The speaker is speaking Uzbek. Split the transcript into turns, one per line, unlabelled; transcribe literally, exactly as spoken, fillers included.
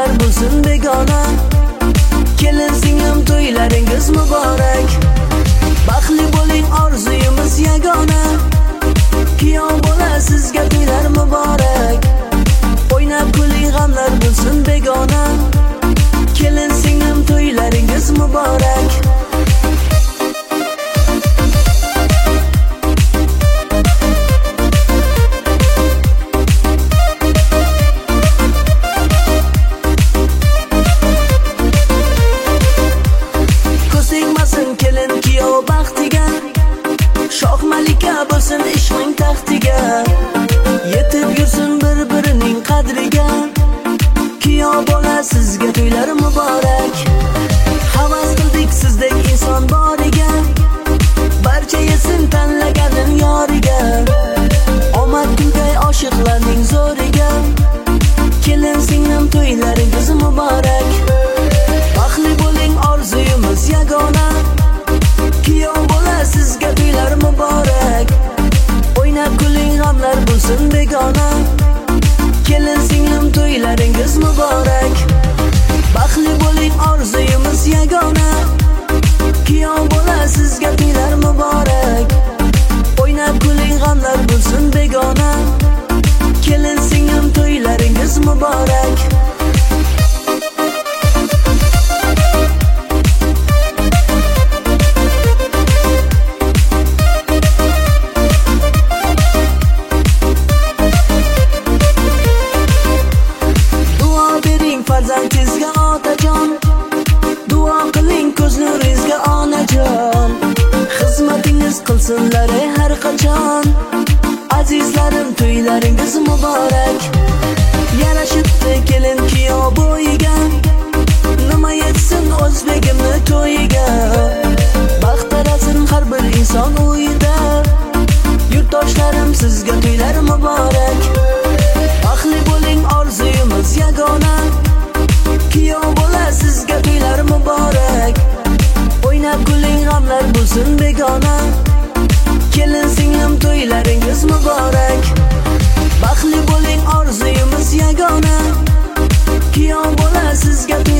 g'amlar bo'lsin begona. Kelin singlim to'ylaringiz muborak. Baxtli bo'ling orzuyimiz yagona. Kuyov bola sizga to'ylar muborak. O'ynab kuling g'amlar bo'lsin begona. Kelin singlim to'ylaringiz muborak. Kelin kuyov baxtiga, shoh malika bo'lsin ishqning taxtiga. Yetib yursin bir-birining qadriga. Kuyov bola sizga to'ylar muborak. Havas qildik sizdek inson boriga. Barcha yesin tanlaganim yoriga. Omad kulgay oshiqlarning zo'riga. Kelin singlim to'ylaringiz muborak. Baxtli bo'ling orzuyimiz yagona. Kuyov bola sizga to'ylar muborak. O'ynab kuling g'amlar bo'lsin begona. Kelin singlim to'ylaringiz muborak. Baxtli bo'ling orzuyimiz yagona. Kuyov bola sizga to'ylar muborak. O'ynab kuling g'amlar bo'lsin begona. Kelin singlim to'ylaringiz muborak. Farzandingizga otajon, duo qiling ko'z nuringizga onajon. Xizmatingiz qilsinlar har qachon. Azizlarim to'ylaringiz muborak. Yarashibdi kelin kuyov bo'yiga. Nima yetsin o'zbegimni to'yiga. Baxt tarasin har bir inson uyida. Yurtdoshlarim sizga to'ylar muborak. Baxtli bo'ling orzuyimiz yagona. Kuyov bola sizga to'ylar muborak. O'ynab kuling g'amlar bo'lsin begona. Kelin singlim to'ylaringiz muborak. Baxtli bo'ling orzuyimiz yagona. Kuyov bola sizga